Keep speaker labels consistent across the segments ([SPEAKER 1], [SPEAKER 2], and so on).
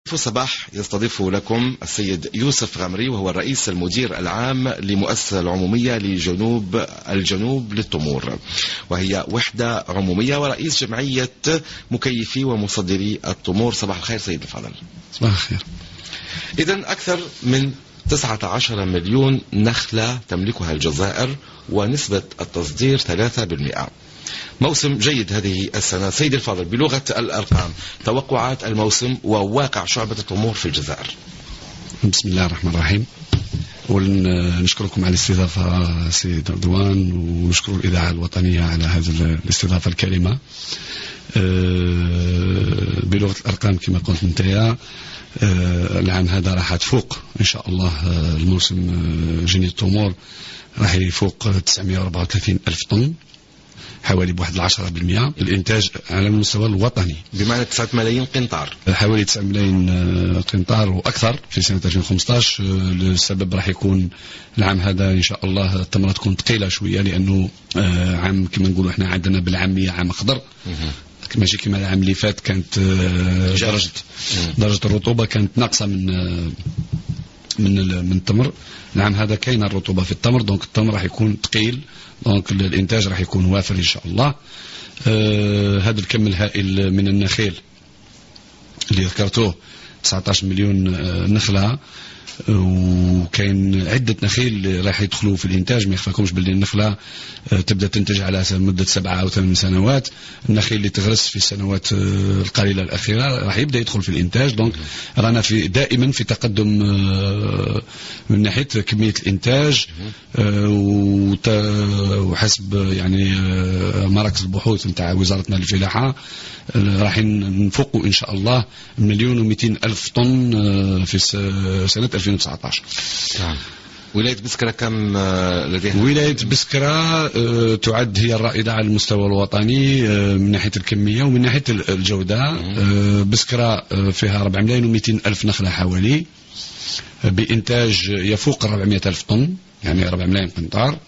[SPEAKER 1] صباح يستضيف لكم السيد يوسف غامري، وهو الرئيس المدير العام لمؤسسة العمومية الجنوب للتمور، وهي وحدة عمومية ورئيس جمعية مكيفي ومصدري التمور. صباح الخير سيد الفاضل.
[SPEAKER 2] صباح الخير.
[SPEAKER 1] إذن أكثر من 19 مليون نخلة تملكها الجزائر، ونسبة التصدير 3%. موسم جيد هذه السنة. سيد الفاضل، بلغة الأرقام، توقعات الموسم وواقع شعبة التمور في الجزائر.
[SPEAKER 2] بسم الله الرحمن الرحيم. أولا نشكركم على الاستضافة سيد رضوان، ونشكر الإذاعة الوطنية على هذه الاستضافة الكريمة. بلغة الأرقام كما قلت انت، العام هذا راح تفوق إن شاء الله الموسم جني التمور راح يفوق 934 ألف طن، حوالي بواحد 10% الإنتاج على المستوى الوطني،
[SPEAKER 1] بمعنى 9 ملايين قنطار،
[SPEAKER 2] حوالي 9 ملايين قنطار وأكثر في سنة 2015. السبب راح يكون العام هذا إن شاء الله التمرة تكون ثقيلة شوية، لأنه عام كما نقولوا احنا عندنا بالعامية عام أخضر، ماشي كما العام اللي فات كانت درجة الرطوبة كانت ناقصة من التمر. العام هذا كاين الرطوبة في التمر، دونك التمر راح يكون ثقيل، دونك الانتاج راح يكون وافر ان شاء الله. هذا الكم الهائل من النخيل اللي ذكرتوه 19 مليون نخلة، وكاين عدة نخيل راح يدخلوا في الإنتاج. ما يخفاكمش باللي النخلة تبدأ تنتج على مدة 7 أو 8 سنوات. النخيل اللي تغرس في السنوات القليلة الأخيرة راح يبدأ يدخل في الإنتاج، دونك رانا دائما في تقدم من ناحية كمية الإنتاج، وحسب يعني مراكز البحوث نتاع وزارتنا للفلاحة راح نفوقوا إن شاء الله 1,200,000 طن في سنة 2019.
[SPEAKER 1] ولاية بسكرة كم لديها؟
[SPEAKER 2] ولاية بسكرة تعد هي الرائدة على المستوى الوطني من ناحية الكمية ومن ناحية الجودة. بسكرة فيها 4,200,000 نخلة حوالي، بإنتاج يفوق 400,000 طن، يعني 4 ملايين قنطار.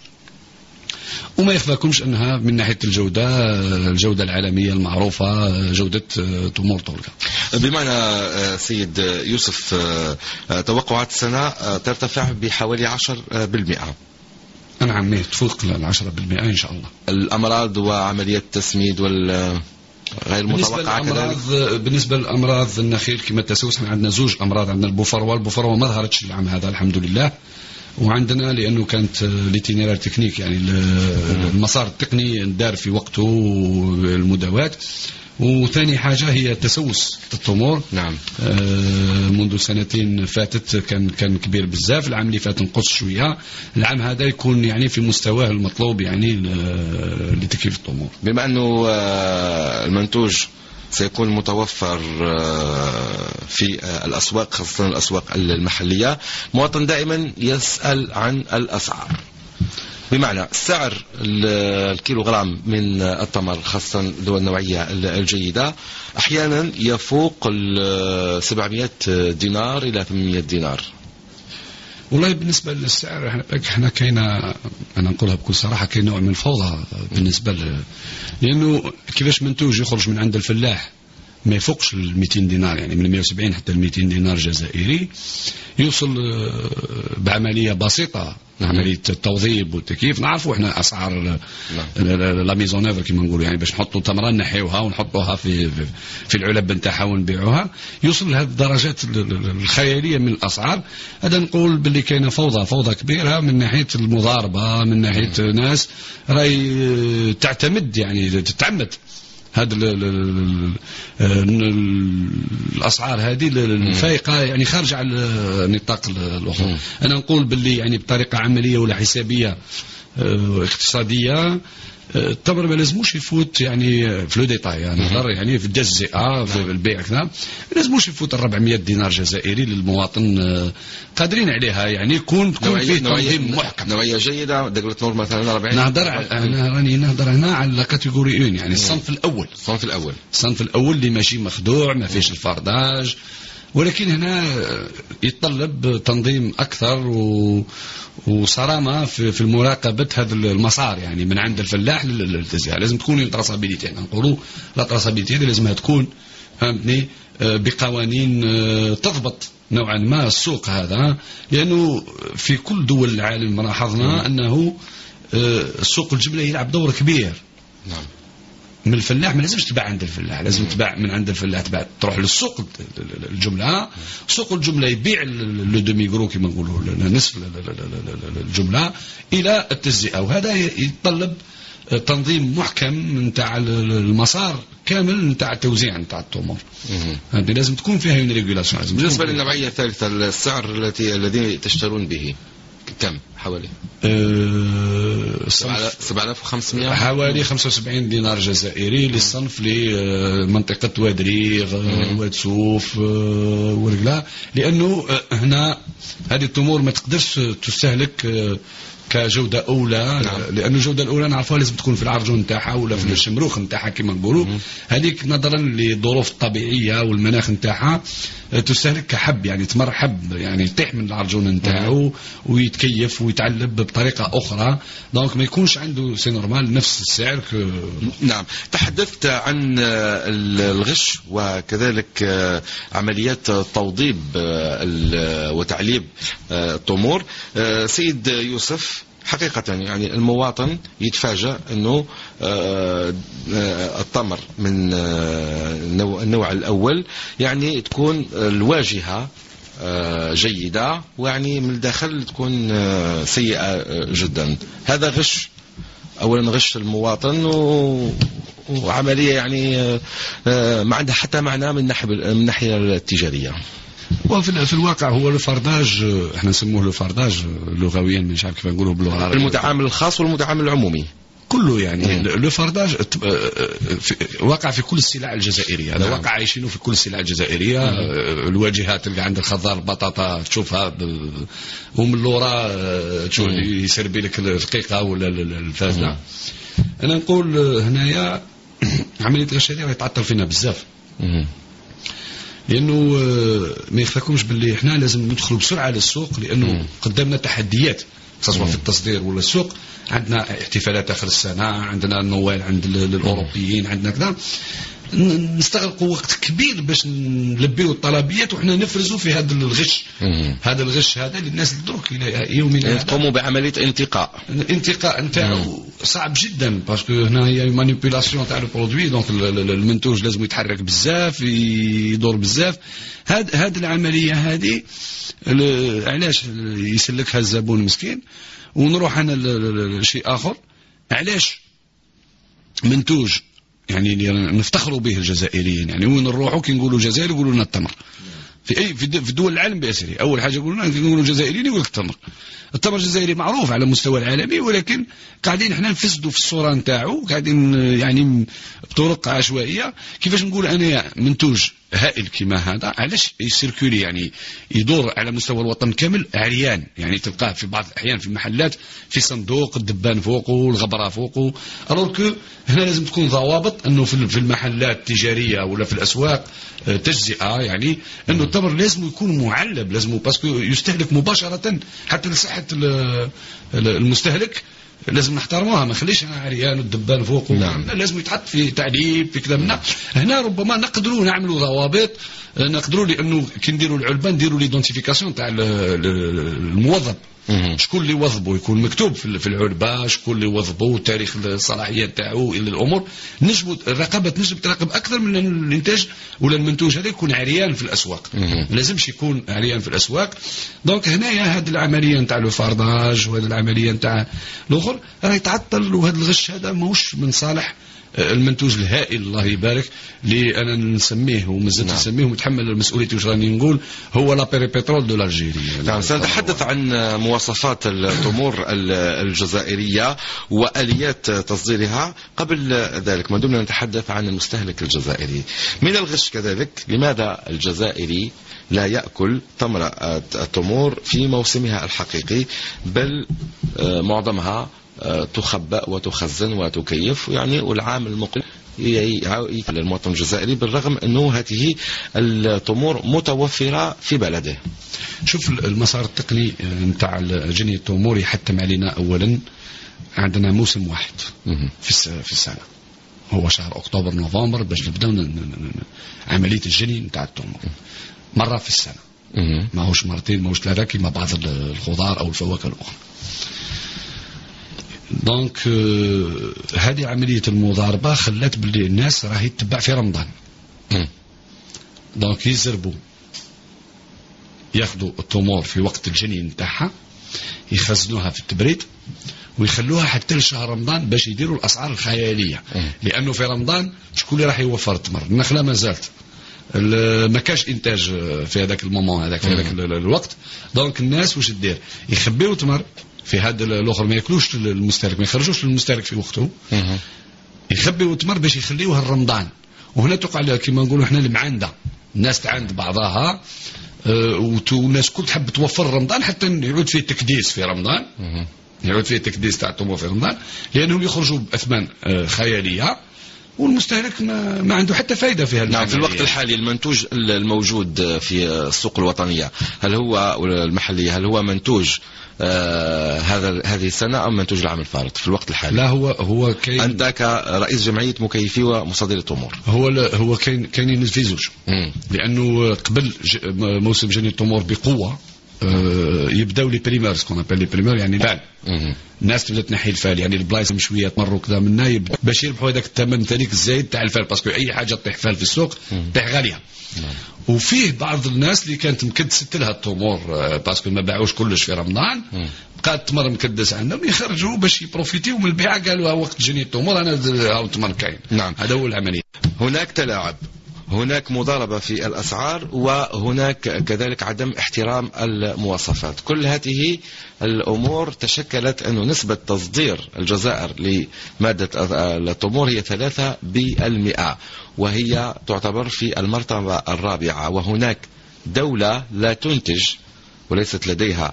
[SPEAKER 2] وما يخفاكمش أنها من ناحية الجودة العالمية المعروفة، جودة تمور طولقة.
[SPEAKER 1] بمعنى سيد يوسف، توقعات السنة ترتفع بحوالي 10%.
[SPEAKER 2] نعم، تفوق 10% إن شاء الله.
[SPEAKER 1] الأمراض وعمليات التسميد غير متوقعة.
[SPEAKER 2] بالنسبة للأمراض النخيل كما التسوس، احنا عندنا زوج أمراض. عندنا البوفروة ما ظهرتش العام هذا الحمد لله، وعندنا لأنه كانت ليتينيرال تكنيك، يعني المسار التقني دار في وقته المداواة. وثاني حاجة هي تسوس التمور.
[SPEAKER 1] نعم.
[SPEAKER 2] منذ سنتين فاتت كان كبير بزاف، العام اللي فات نقص شوية، العام هذا يكون يعني في مستواه المطلوب يعني لتكييف التمور.
[SPEAKER 1] بما أنه المنتوج سيكون متوفر في الأسواق، خاصة الأسواق المحلية، مواطن دائما يسأل عن الأسعار. بمعنى سعر الكيلوغرام من التمر، خاصة ذو النوعية الجيدة، أحيانا يفوق 700 دينار إلى 800 دينار.
[SPEAKER 2] والله بالنسبة للسعر احنا كاينة، أنا نقولها بكل صراحة، كاين نوع من الفوضى بالنسبة لأنه كيفاش منتوج يخرج من عند الفلاح ما يفوقش 200 دينار، يعني من 170 حتى 200 دينار جزائري، يوصل بعملية بسيطة، عملية التوظيف والتكييف. نعرفوا احنا أسعار لا ميزون اوفر كما نقولوا، يعني باش نحطوا تمرة نحيوها ونحطوها في العلب نتاعها ونبيعوها، يوصل لهذه الدرجات الخيالية من الأسعار. هذا نقول باللي كاينة فوضى كبيرة من ناحية المضاربة، من ناحية ناس راهي تعتمد، يعني تتعمد هذا الأسعار هذه الفائقة، يعني خارجة على نطاق الأخرى. أنا نقول باللي يعني بطريقة عملية ولا حسابية اقتصادية، التمر ما لازموش يفوت يعني في لو ديتاي، يعني في التجزئة في البيع كذا، ما لازموش يفوت 400 دينار جزائري للمواطن، قادرين عليها، يعني يكون فيه تنظيم محكم.
[SPEAKER 1] نوعية جيدة دقلة نور مثلا 40.
[SPEAKER 2] أنا راني نهضر هنا على كاتيجوري 1، يعني الصنف الأول اللي ماشي مخدوع، ما فيش الفرداج، ولكن هنا يتطلب تنظيم أكثر وصرامة في المراقبة هذا المسار، يعني من عند الفلاح للتزكية. لازم تكون تراسابيليتي، نقولوا لا تراسابيليتي لازمها تكون، فهمتني، بقوانين تضبط نوعا ما السوق هذا، لأنه في كل دول العالم لاحظنا أنه سوق الجملة يلعب دور كبير.
[SPEAKER 1] نعم.
[SPEAKER 2] من الفلاح ما لازمش تباع عند الفلاح، لازم تباع من عند الفلاح، تروح للسوق الجملة. سوق الجملة يبيع لو دومي غرو كما نقولوا نصف الجملة إلى التجزئة، وهذا يتطلب تنظيم محكم نتاع المسار كامل نتاع التوزيع نتاع التمور. هذه لازم تكون فيها اون ريغولاسيون.
[SPEAKER 1] بالنسبة للنوعية الثالثة، السعر الذي تشترون به كم حوالي؟ 7500
[SPEAKER 2] حوالي 75 دينار جزائري للصنف لمنطقة وادريغ وادسوف ورقلا، لأنه هنا هذه التمور ما تقدرش تستهلك كجودة أولى. نعم. لأن الجودة الأولى نعرفها لازم تكون في العرجون نتاعها ولا في الشمروخ نتاعها كما نقولوا. هذيك نظرا للظروف الطبيعية والمناخ نتاعها تستهلك كحب، يعني تمر حب، يعني يطيح من العرجون نتاعو ويتكيف ويتعلب بطريقة أخرى، دونك ما يكونش عنده سي نورمال نفس السعر.
[SPEAKER 1] نعم. تحدثت عن الغش وكذلك عمليات توضيب وتعليب التمور. سيد يوسف، حقيقة يعني المواطن يتفاجأ أنه التمر من النوع الأول يعني تكون الواجهة جيدة، ويعني من الداخل تكون سيئة جدا. هذا غش، أولا غش المواطن، وعملية يعني ما عندها حتى معنى من الناحية التجارية.
[SPEAKER 2] وفي الواقع هو الفرداج، احنا نسموه الفرداج لغويا، مش عارف كيف نقوله باللغه،
[SPEAKER 1] المتعامل الخاص والمتعامل العمومي كله. يعني
[SPEAKER 2] الفرداج وقع في كل السلع الجزائريه، هذا واقع عايشينه في كل السلع الجزائريه. الواجهات تلقى عند الخضار البطاطا تشوفها ومن اللورا تشوف يسربي لك الدقيقه ولا الفازله. انا نقول هنايا عمليه الغش هذه يتعطل فينا بزاف، لأنه ما يخفاكمش باللي احنا لازم ندخلوا بسرعة للسوق، لأنه قدامنا تحديات سواء في التصدير ولا السوق. عندنا احتفالات آخر السنة، عندنا النوال عند الأوروبيين، عندنا كذا، نستغرقوا وقت كبير باش نلبيو الطلبيات وحنا نفرزوا في هذا الغش. هذا الغش هذا للناس الدرك الى يومنا هذا
[SPEAKER 1] تقوموا بعمليه
[SPEAKER 2] انتقاء نتاعو صعب جدا، باسكو هنا هي مانيبيولاسيون تاع البرودوي، دونك المنتوج لازم يتحرك بزاف، يدور بزاف. هذه العمليه هذه علاش يسلكها الزبون مسكين. ونروح انا لشيء اخر، علاش منتوج يعني نفتخروا به الجزائريين، يعني وين نروحوا كي نقولوا جزائر يقولوا لنا التمر. في دول العالم بأسره اول حاجه يقولوا جزائريين يقول لك التمر الجزائري معروف على مستوى العالمي، ولكن قاعدين احنا نفسدوا في الصوره نتاعو، قاعدين يعني بطرق عشوائيه. كيفاش نقول انا منتوج هائل كما هذا علاش يسيركولي يعني يدور على مستوى الوطن كامل عريان، يعني تلقاه في بعض الأحيان في محلات في صندوق الدبان فوقه الغبرة فوقه. alors que هنا لازم تكون ضوابط أنه في المحلات التجارية ولا في الأسواق تجزئة، يعني أنه التمر لازم يكون معلب، لازم باسكو يستهلك مباشرة حتى لصحة المستهلك، لازم نحترموها، ما خليش عريان والدبان فوقه.
[SPEAKER 1] نعم.
[SPEAKER 2] لازم يتحط في تعليب في كلامنا. هنا ربما نقدروا نعملوا ضوابط، نقدروا لانه كي نديروا العلبه نديروا ليدونتيفيكاسيون تاع الموظف، شكون اللي وظبه يكون مكتوب في العلبه، شكون اللي وظبه، تاريخ الصلاحيه تاعو الى الامور. نجم الرقابه تنجم تراقب اكثر من الانتاج ولا المنتوج هذا يكون عريان في الاسواق. لازمش يكون عريان في الاسواق. دونك هنايا هذه العمليه نتاع لو فارداج وهذه العمليه نتاع الاخر راه يتعطل، وهذا الغش هذا ماهوش من صالح المنتوج الهائل الله يبارك اللي انا نسميه ومازلت نسميه ومتحمل مسؤوليته. واش راني نقول هو لا بيريبترول دو الجيري.
[SPEAKER 1] نعم. سنتحدث عن مواصفات التمور الجزائريه واليات تصديرها. قبل ذلك ما دمنا نتحدث عن المستهلك الجزائري من الغش كذلك، لماذا الجزائري لا يأكل تمر التمور في موسمها الحقيقي، بل معظمها تخبأ وتخزن وتكيف، يعني والعام المقبل يأكل المواطن الجزائري، بالرغم أنه هذه التمور متوفرة في بلده.
[SPEAKER 2] شوف المسار التقني نتاع جني التمور يحتم علينا أولا عندنا موسم واحد في السنة، هو شهر أكتوبر نوفمبر باش نبداو عملية الجني نتاع التمور مرة في السنة. ماهوش مرتين ماهوش ثلاثة كما بعض الخضار أو الفواكه الأخرى. دونك هذه عملية المضاربة خلت باللي الناس راهي تتبع في رمضان. دونك يزربوا ياخذوا التمور في وقت الجنين نتاعها يخزنوها في التبريد ويخلوها حتى لشهر رمضان باش يديروا الأسعار الخيالية. لأنه في رمضان شكون اللي راح يوفر التمر؟ النخلة ما زالت ما كاش انتاج في هذاك المومون هذاك في هذاك الوقت. دونك الناس واش دير؟ يخبيوا تمر في هذا الاخر ما ياكلوش المستهلك ما يخرجوش للمستهلك في وقته. يخبيوا تمر باش يخليوها لرمضان. وهنا تقع كما نقولوا احنا المعانده الناس تعاند بعضها والناس كل تحب توفر رمضان حتى يعود فيه تكديس في رمضان. يعود فيه تكديس تاع التمور في رمضان لانهم يخرجوا باثمان خياليه والمستهلك ما عنده حتى فائدة في هذا.
[SPEAKER 1] نعم. في الوقت الحالي المنتوج الموجود في السوق الوطنية هل هو المحلية هل هو منتوج هذه السنة أم منتوج العام الفارط في الوقت الحالي؟
[SPEAKER 2] لا هو كاين.
[SPEAKER 1] أنت كرئيس جمعية مكيفي ومصادر التمور
[SPEAKER 2] هو كاين في زوج. لأنه قبل موسم جني التمور بقوة يبداو لي بريمير سكون ابل لي بريمير يعني الفال. الناس تبدا تنحي الفال يعني البلايص شويه تمروا كذا منا يبدا باش يربحوا هذاك الثمن ثانيك الزايد تاع الفال باسكو اي حاجه تطيح فال في السوق تطيح غاليه. وفيه بعض الناس اللي كانت مكدست لها التمور باسكو ما باعوش كلش في رمضان بقات التمر مكدس عندهم يخرجوا باش يبروفيتيو من البيعه قالوا وقت جني التمور انا هاو التمر كاين. نعم. هذا هو العمليه.
[SPEAKER 1] هناك تلاعب هناك مضاربة في الأسعار وهناك كذلك عدم احترام المواصفات. كل هذه الأمور تشكلت أن نسبة تصدير الجزائر لمادة التمور هي 3% وهي تعتبر في المرتبة الرابعة. وهناك دولة لا تنتج وليست لديها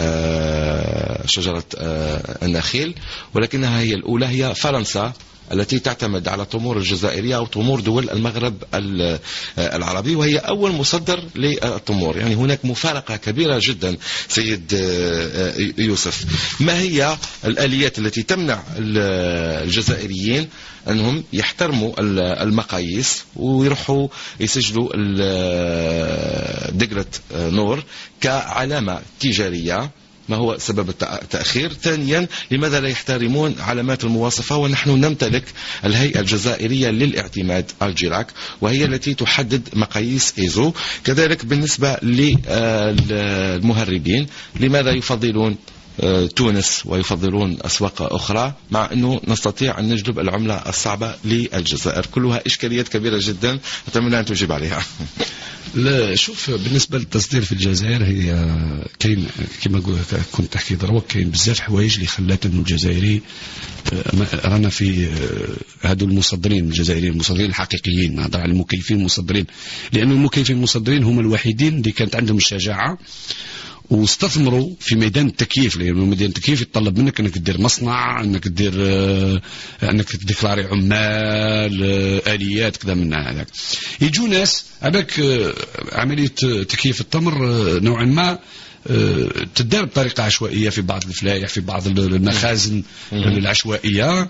[SPEAKER 1] شجرة النخيل ولكنها هي الأولى هي فرنسا التي تعتمد على التمور الجزائرية أو تمور دول المغرب العربي وهي أول مصدر للتمور. يعني هناك مفارقة كبيرة جدا سيد يوسف. ما هي الآليات التي تمنع الجزائريين أنهم يحترموا المقاييس ويروحوا يسجلوا دقرة نور كعلامة تجارية؟ ما هو سبب التأخير؟ ثانيا لماذا لا يحترمون علامات المواصفة ونحن نمتلك الهيئة الجزائرية للاعتماد الجيراك وهي التي تحدد مقاييس إيزو؟ كذلك بالنسبة للمهربين لماذا يفضلون تونس ويفضلون أسواق أخرى مع أنه نستطيع أن نجلب العملة الصعبة للجزائر؟ كلها إشكاليات كبيرة جدا أتمنى أن تجيب عليها.
[SPEAKER 2] لا شوف بالنسبة للتصدير في الجزائر هي كاين كما كنت تحكي دروك كاين بزاف حوايج اللي خلات انه الجزائري رانا في هادو المصدرين الجزائريين المصدرين الحقيقيين نهضر على المكيفين المصدرين لأن المكيفين المصدرين هم الوحيدين اللي كانت عندهم الشجاعة واستثمروا في ميدان التكييف لأنه ميدان التكييف يتطلب منك أنك تدير مصنع أنك تدير أنك تديكلاري عمال آليات كذا من هذاك. يجوا ناس هذاك عملية تكييف التمر نوعا ما تدار بطريقة عشوائية في بعض الفلايح في بعض المخازن العشوائية.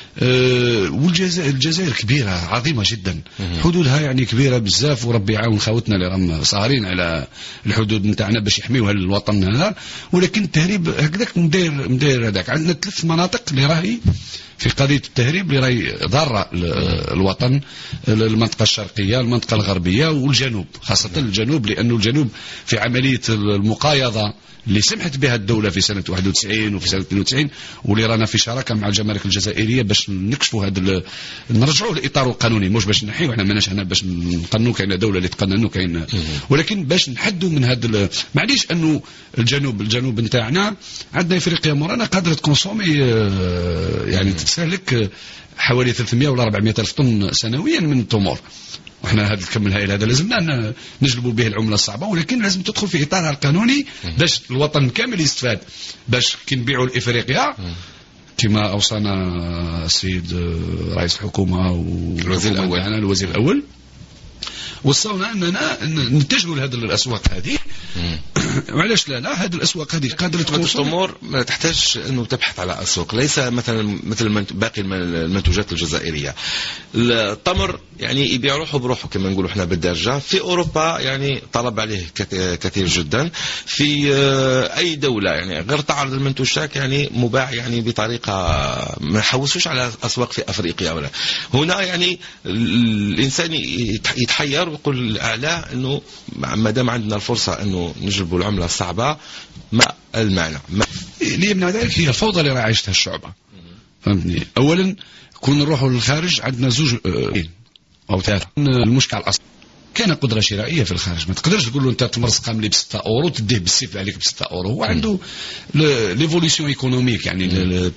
[SPEAKER 2] والجزائر كبيرة عظيمة جدا حدودها يعني كبيرة بزاف وربي يعاون خاوتنا اللي راهم صارين على الحدود نتاعنا باش يحميوها للوطن هذا. ولكن التهريب هكذاك مدير هذاك عندنا 3 مناطق اللي راهي في قضية التهريب اللي راهي ضارة الوطن المنطقة الشرقية المنطقة الغربية والجنوب خاصة الجنوب لأنه الجنوب في عملية المقايضة اللي سمحت بها الدولة في سنة 91 وفي سنة 92 واللي رانا في شراكة مع الجمارك الجزائرية باش نكشفوا هذا نرجعوا لإطاره القانوني مش باش نحيو احنا ماناش هنا باش نقننوا كاين دولة اللي تقننوا كاين ولكن باش نحدوا من هذا معليش انه الجنوب نتاعنا عندنا افريقيا مورانا قادرة تكونسومي يعني تستهلك حوالي 300 ولا 400 ألف طن سنويا من التمور وإحنا هذا الكم الهائل هذا لازمنا نجلبوا به العملة الصعبة ولكن لازم تدخل في إطارها القانوني باش الوطن كامل يستفاد باش كي نبيعوا لإفريقيا كما أوصانا السيد رئيس الحكومة والوزير الأول وصلنا أننا نتجهوا لهذه الأسواق هذه وعلاش لا هذه الاسواق هذه قادره توصل.
[SPEAKER 1] التمور ما تحتاج انه تبحث على اسواق، ليس مثل باقي المنتوجات الجزائريه. التمر يعني يبيع روحه بروحه كما نقولوا احنا بالدارجه. في اوروبا يعني طلب عليه كثير جدا. في اي دوله يعني غير تعرض المنتوجات يعني مباع يعني بطريقه ما نحوسوش على اسواق في افريقيا ولا هنا. يعني الانسان يتحير ويقول الاعلى انه ما دام عندنا الفرصه انه نجلبوا العمله الصعبه ما المعنى.
[SPEAKER 2] اللي يمنع ذلك هي الفوضى اللي عايشتها الشعبه. فهمتني؟ اولا كون نروحوا للخارج عندنا زوج او ثلاثه. المشكل الاصل كان قدره شرائيه في الخارج. ما تقدرش تقول له انت تمرسق لي ب 6 اورو تديه بالسيف عليك ب 6 اورو. هو عنده ليفوليسيون ايكونوميك يعني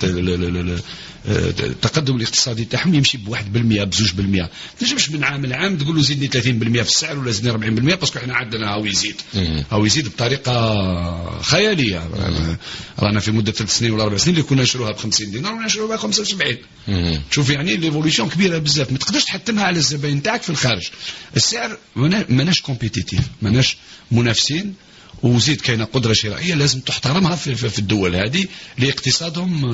[SPEAKER 2] التقدم الاقتصادي تاعهم يمشي ب 1% ب 2%. ما تنجمش من عام لعام تقول له زيدني 30% في السعر ولا زيدني 40% باسكو احنا عندنا هاو يزيد بطريقه خياليه. رانا في مده 3 سنين ولا 4 سنين اللي كنا نشروها ب 50 دينار ونشروها ب 75. شوف يعني ليفوليسيون كبيره بزاف. ما تقدرش تحتمها على الزباين تاعك في الخارج. السعر ماناش كومبيتيتيف، ماناش منافسين. وزيد كاينه قدره شرائيه لازم تحترمها في الدول هذه لاقتصادهم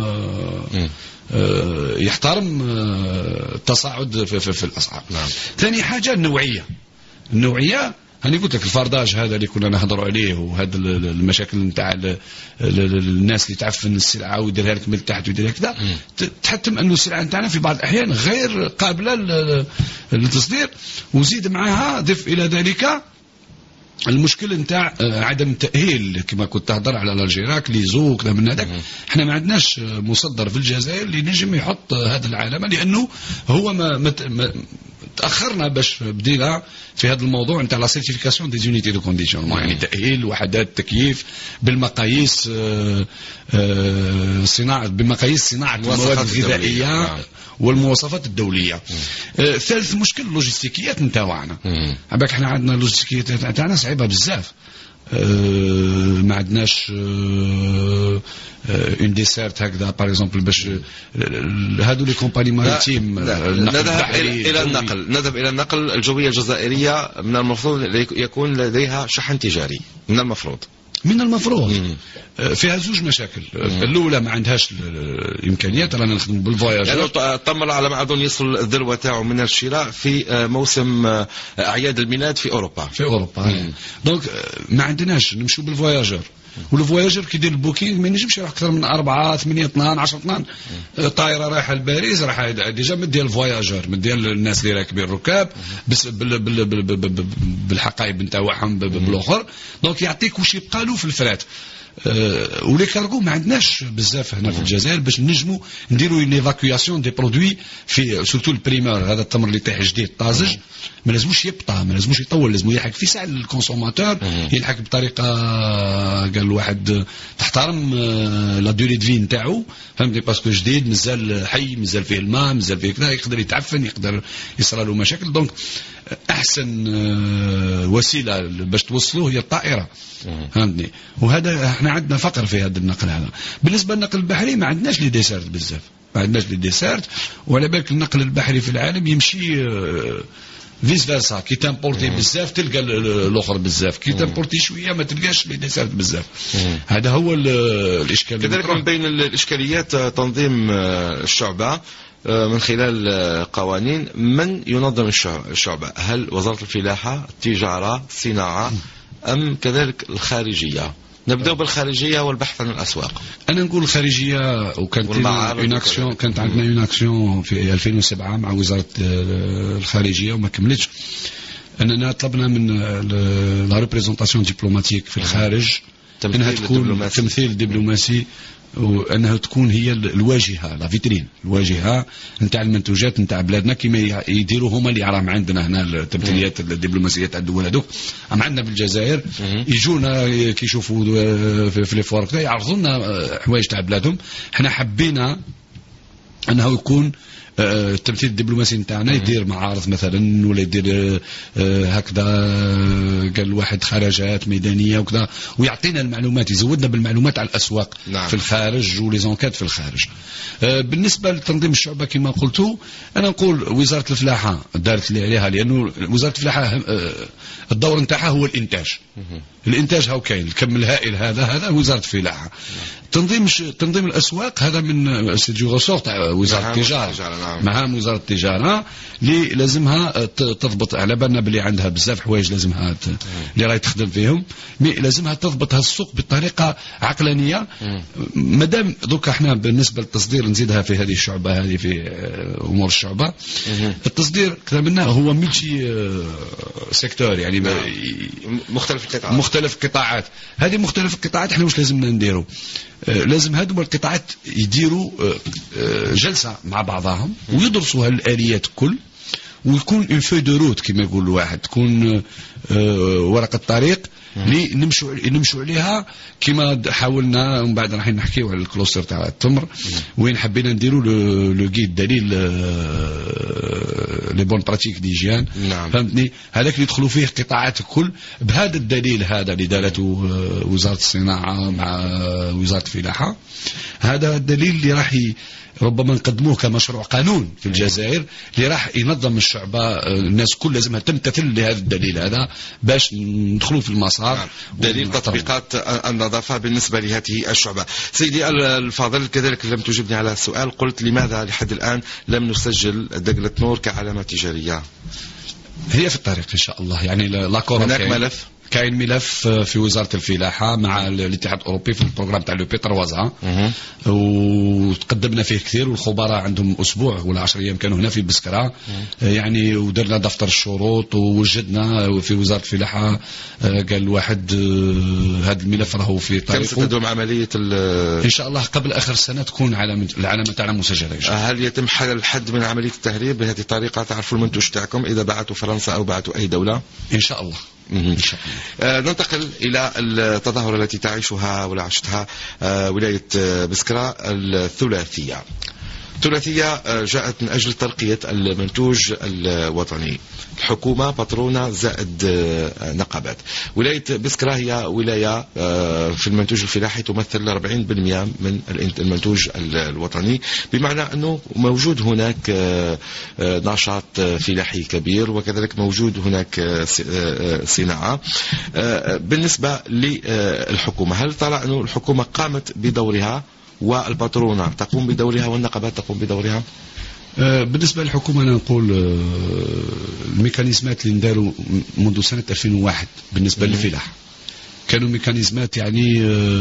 [SPEAKER 2] يحترم التصاعد في الاسعار. ثاني حاجه النوعيه هاني قلت لك الفرداج هذا اللي كنا نهضروا عليه وهذا المشاكل نتاع الناس اللي تعفن السلعه ويديرها لك من تحت ويديرها كذا. تحتم انه السلعه نتاعنا في بعض الاحيان غير قابله للتصدير. وزيد معها ضف الى ذلك المشكل نتاع عدم التأهيل كما كنت تهضر على الجيراك ليزو وكذا من هذاك. احنا ما عندناش مصدر في الجزائر اللي نجم يحط هذا العلامه لانه هو ما تاخرنا باش بدينا في هذا الموضوع نتاع لا سيرتيفيكاسيون دي يونيتي دو كونديسيون يعني تاهيل وحدات تكييف بالمقاييس صناعه المواد الغذائيه والمواصفات الدوليه. ثالث مشكل اللوجستيكيات نتاعنا. عباك احنا عندنا اللوجستيكيات نتاعنا صعيبه بزاف. ما عندناش اون ديسيرت هكذا باغ اكزومبل باش هادو لي كومباني ماريتيم.
[SPEAKER 1] نذهب الى النقل الجويه الجزائريه. من المفروض يكون لديها شحن تجاري. من المفروض فيها زوج مشاكل. الاولى ما عندهاش الامكانيات. رانا نخدم بالفواياج يعني التمر على ما اظن يصل الذروه تاعو من الشراء في موسم اعياد الميلاد في اوروبا.
[SPEAKER 2] دونك ما عندناش نمشيو بالفواياجر. والفواياجر كيدير البوكينغ ما ينجمش يروح اكثر من 4 8 12 10 12 طائره رايحه لباريس راح ديجا مديها الفواياجر مديها الناس اللي راكبين الركاب بس بالحقائب نتاعهم بالاخر. دونك يعطيك واش يبقى له في الفرات. ولي كارغو ما عندناش بزاف هنا في الجزائر باش نجموا نديروا ليفاكياسيون دي برودوي في سورتو البريمور. هذا التمر اللي طيح جديد طازج ما لازموش يبطى، ما لازموش يطول، لازم يلحق في ساعه الكونسوماتور يلحق بطريقه قال واحد تحترم لا دوري دو في نتاعو. فهمتني؟ باسكو جديد مازال حي مازال فيه الماء مازال فيه كذا يقدر يتعفن يقدر يصرى له مشاكل. دونك احسن وسيله باش توصلوه هي الطائره. فهمتني؟ وهذا احنا عندنا فقر في هذا النقل هذا. بالنسبه للنقل البحري ما عندناش لي ديسيرت بزاف، ما عندناش لي ديسيرت. وعلى بالك النقل البحري في العالم يمشي فيس فيرسا. كي تامبورتي بزاف تلقى الاخر بزاف، كي تامبورتي شويه ما تلقاش لي ديسيرت بزاف. هذا هو الاشكال.
[SPEAKER 1] كذلك من بين الاشكاليات تنظيم الشعبه من خلال قوانين. من ينظم الشعبة؟ هل وزارة الفلاحة، التجارة، الصناعة، أم كذلك الخارجية؟ نبدأ بالخارجية والبحث عن الأسواق.
[SPEAKER 2] أنا نقول الخارجية. وكانت كانت عندنا اون اكسيون في 2007 مع وزارة الخارجية وما كملتش. أننا طلبنا من لا ريبريزونطاسيون ديبلوماتيك في الخارج أنها تكون تمثيل دبلوماسي وانها تكون هي الواجهه لا فيترين الواجهه نتاع المنتوجات نتاع بلادنا كما يديروا هما اللي راهم عندنا هنا التمثيليات الدبلوماسيه تاع الدول هذوك. عندنا بالجزائر يجونا كي يشوفوا في لي فوار يعرضوا لنا حوايج تاع بلادهم. احنا حبينا انه يكون التمثيل الدبلوماسي نتاعنا يدير معارض مثلا، ولا يدير هكذا قال واحد خرجات ميدانيه وكذا، ويعطينا المعلومات، يزودنا بالمعلومات على الاسواق في الخارج وليزونكات في الخارج. بالنسبه لتنظيم الشعبه كما قلت، انا نقول وزاره الفلاحه دارت اللي عليها، لانه وزاره الفلاحه الدور نتاعها هو الانتاج. الانتاج هاو كاين الكم الهائل هذا وزاره الفلاحه. تنظيم الاسواق هذا من سيدي غوسور تاع وزاره التجاره، مهام وزاره التجاره اللي لازمها تضبط. على بالنا بلي عندها بزاف حوايج لازمها اللي راهي تخدم فيهم، مي لازمها تضبط هالسوق بطريقه عقلانيه. مادام دوكا احنا بالنسبه للتصدير نزيدها في هذه الشعبه هذه في امور الشعبه. التصدير كلامنا هو ملتي سيكتور، يعني مختلف القطاعات. هذه مختلف القطاعات احنا واش لازمنا نديروا؟ لازم هذو القطاعات يديروا جلسة مع بعضهم ويدرسوا هالآليات كل، ويكون اون فوي دو روت كما يقول الواحد، تكون ورقة طريق اللي نمشوا عليها كما حاولنا. ومن بعد راح نحكيو على الكلوستر تاع التمر وين حبينا نديروا لو جيد دليل لي بون براتيك ديجيان. فهمتني؟ هذاك اللي يدخلوا فيه قطاعات الكل بهذا الدليل هذا اللي دارته وزارة الصناعة مع وزارة الفلاحة. هذا الدليل اللي راح ربما نقدموه كمشروع قانون في الجزائر اللي راح ينظم الشعبة. الناس كل لازمها تمتثل لهذا الدليل هذا باش ندخلوا في المسار.
[SPEAKER 1] دليل تطبيقات النظافة بالنسبة لهذه الشعبة. سيدي الفاضل، كذلك لم تجبني على السؤال، قلت لماذا لحد الآن لم نسجل دقلة نور كعلامة تجارية؟
[SPEAKER 2] هي في الطريق إن شاء الله. يعني
[SPEAKER 1] هناك ملف،
[SPEAKER 2] كاين ملف في وزارة الفلاحة مع الاتحاد الأوروبي في البروغرام تاع لو بيتروازا، وتقدمنا فيه كثير، والخبراء عندهم أسبوع ولا 10 أيام كانوا هنا في بسكرة. يعني ودرنا دفتر الشروط ووجدنا في وزارة الفلاحة. قال الواحد هذا الملف راهو في طريقه.
[SPEAKER 1] كم ستدوم عملية
[SPEAKER 2] إن شاء الله قبل آخر السنة تكون العلامة تاعنا مسجلة.
[SPEAKER 1] هل يتم الحد من عملية التهريب بهذه الطريقة؟ تعرفوا المنتوج تاعكم إذا بعتوا فرنسا أو بعتوا أي دولة؟
[SPEAKER 2] إن شاء الله.
[SPEAKER 1] ننتقل إلى التظاهرة التي تعيشها ولا عشتها ولاية بسكرة الثلاثية. جاءت من أجل ترقية المنتوج الوطني. الحكومة باترونة زائد نقابات. ولاية بسكرة هي ولاية في المنتوج الفلاحي تمثل 40% من المنتوج الوطني، بمعنى أنه موجود هناك نشاط فلاحي كبير، وكذلك موجود هناك صناعة. بالنسبة للحكومة، هل ترى أن الحكومة قامت بدورها والباترونة تقوم بدورها والنقابات تقوم بدورها؟
[SPEAKER 2] بالنسبة للحكومة أنا نقول الميكانيزمات اللي نداروا منذ سنة 2001 بالنسبة للفلاح كانوا ميكانيزمات يعني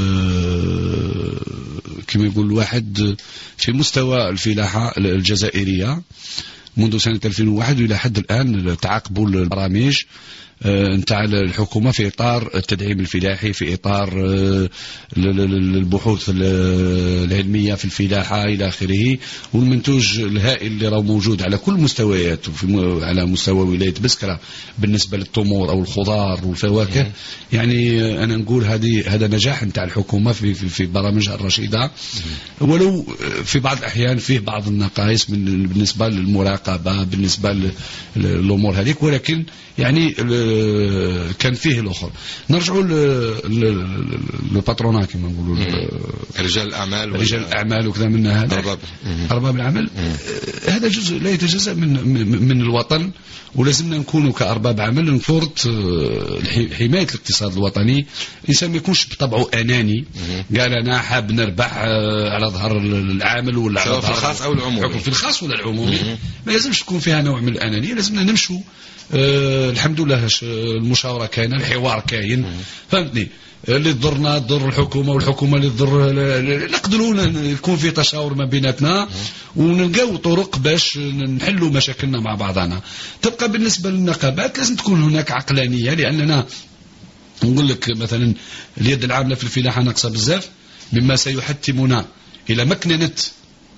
[SPEAKER 2] كما يقول الواحد في مستوى الفلاحة الجزائرية منذ سنة 2001 وإلى حد الآن تعاقبوا البرامج نتاع الحكومة في إطار التدعيم الفلاحي، في إطار البحوث العلمية في الفلاحة إلى آخره، والمنتوج الهائل اللي راه موجود على كل مستويات على مستوى ولاية بسكرة بالنسبة للتمور أو الخضار والفواكه. يعني أنا نقول هذا نجاح نتاع الحكومة في برامجها الرشيدة، ولو في بعض الأحيان فيه بعض النقائص بالنسبة للمراقبة بالنسبة للأمور هذيك، ولكن يعني كان فيه الأخر. نرجعوا للباترونات كما نقولوا
[SPEAKER 1] رجال
[SPEAKER 2] الأعمال وكذا من هذا أرباب العمل. هذا جزء لا يتجزأ من الوطن، ولازمنا نكونوا كأرباب عمل نفرض حماية الاقتصاد الوطني. الإنسان ما يكونش بطبعه أناني، قال أنا حاب نربح على ظهر العامل ولا على ظهر
[SPEAKER 1] في الخاص أو العمومي،
[SPEAKER 2] في الخاص ولا العمومي. ما لازمش تكون فيها نوع من الأنانية، لازمنا نمشوا. الحمد لله المشاورة كاينة، الحوار كاين، فهمتني؟ اللي تضرنا تضر الحكومة والحكومة اللي تضر نقدروا يكون في تشاور ما بيناتنا ونلقاو طرق باش نحلوا مشاكلنا مع بعضنا. تبقى بالنسبة للنقابات لازم تكون هناك عقلانية، لأننا نقول لك مثلا اليد العاملة في الفلاحة ناقصة بزاف، مما سيحتمنا إلى مكننة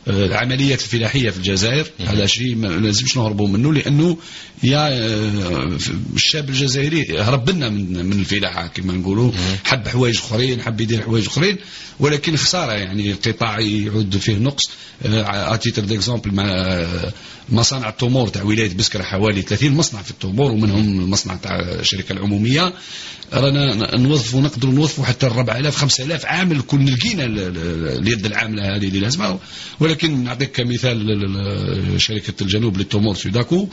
[SPEAKER 2] العمليات الفلاحية في الجزائر. هذا شيء ما لازمش نهربوا منه، لأنه يا الشاب الجزائري هرب لنا من الفلاحة كما نقولوا، حب حوايج أخرين، حب يدير حوايج أخرين، ولكن خسارة يعني القطاع يعود فيه نقص. أتيتر ديكزامبل مع مصانع التمور تاع ولاية بسكرة حوالي 30 مصنع في التمور، ومنهم المصنع تاع الشركة العمومية. رانا نوظفوا نقدروا نوظفوا حتى 4000 5000 عامل كل لقينا اليد العاملة هذه اللي لازمها. ولكن نعطيك كمثال شركة الجنوب للتمور سوداكو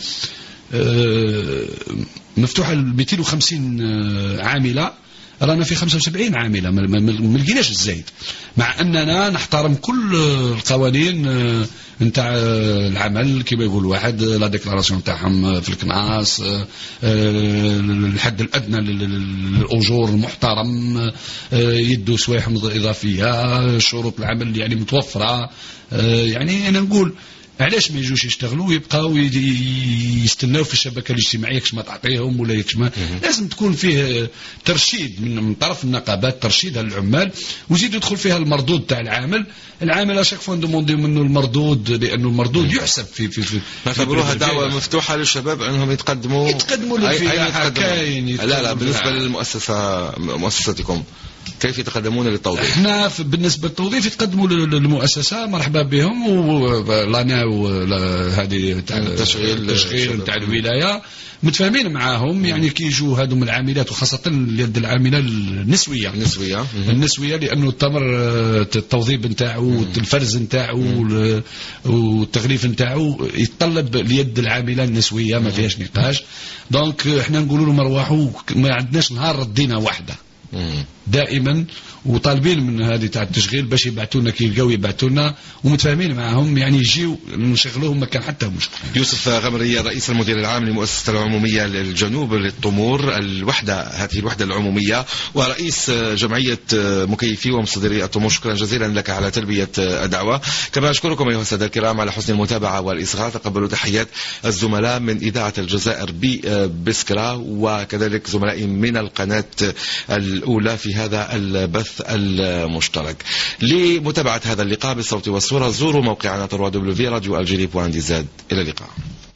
[SPEAKER 2] مفتوحة 250 عاملة، رانا في 75 عاملة ما لقيناش الزايد، مع أننا نحترم كل القوانين نتاع العمل كما يقول واحد، لا ديكلاراسيون تاعهم في الكناس، الحد الأدنى للأجور المحترم، يدوا سوايح إضافية، شروط العمل يعني متوفرة. يعني أنا نقول علاش ما يجوش يشتغلوا ويبقاو يستناو في الشبكه الاجتماعيه كش ما تعطيهم ولا كش ما. لازم تكون فيه ترشيد من طرف النقابات، ترشيد للعمال، وزيد يدخل فيها المردود تاع العامل اشاك فوا ندوموندي منه المردود، لانه المردود يحسب في
[SPEAKER 1] نعتبروها دعوه مفتوحه للشباب انهم يتقدموا
[SPEAKER 2] للفلاحه. كاين
[SPEAKER 1] لا بالنسبه لمؤسستكم كيف يتقدمون للتوظيف؟
[SPEAKER 2] احنا بالنسبه للتوظيف يتقدموا للمؤسسه، مرحبا بهم، ولانا هذه تاع التشغيل تاع الولايه متفاهمين معاهم. يعني كي يجوا هذو من العاملات، وخاصه اليد العامله النسويه لانه التمر التوظيف نتاعو، الفرز نتاعو، والتغليف نتاعو يتطلب اليد العامله النسويه، ما فيهاش نقاش. دونك احنا نقولوا لهم ارواحوا، ما عندناش نهار ردينا واحده دائما، وطالبين من هذه تاع التشغيل باش يبعثوا لنا كي يلقاو يبعثوا لنا، ومتفاهمين معهم يعني يجيو نشغلوهم ما كان حتى مشكل.
[SPEAKER 1] يوسف غمرية رئيس المدير العام لمؤسسة العمومية للجنوب للتمور، هذه الوحدة العمومية، ورئيس جمعية مكيفي ومصدري التمور، شكرا جزيلا لك على تلبية الدعوة. كما أشكركم أيها السادة الكرام على حسن المتابعة والإصغاء. تقبلوا تحيات الزملاء من إذاعة الجزائر ببسكرة، وكذلك زملائي من القناة الأولى في هذا البث المشترك. لمتابعة هذا اللقاء بالصوت والصورة زوروا موقعنا www.radio-algerie.dz. إلى اللقاء.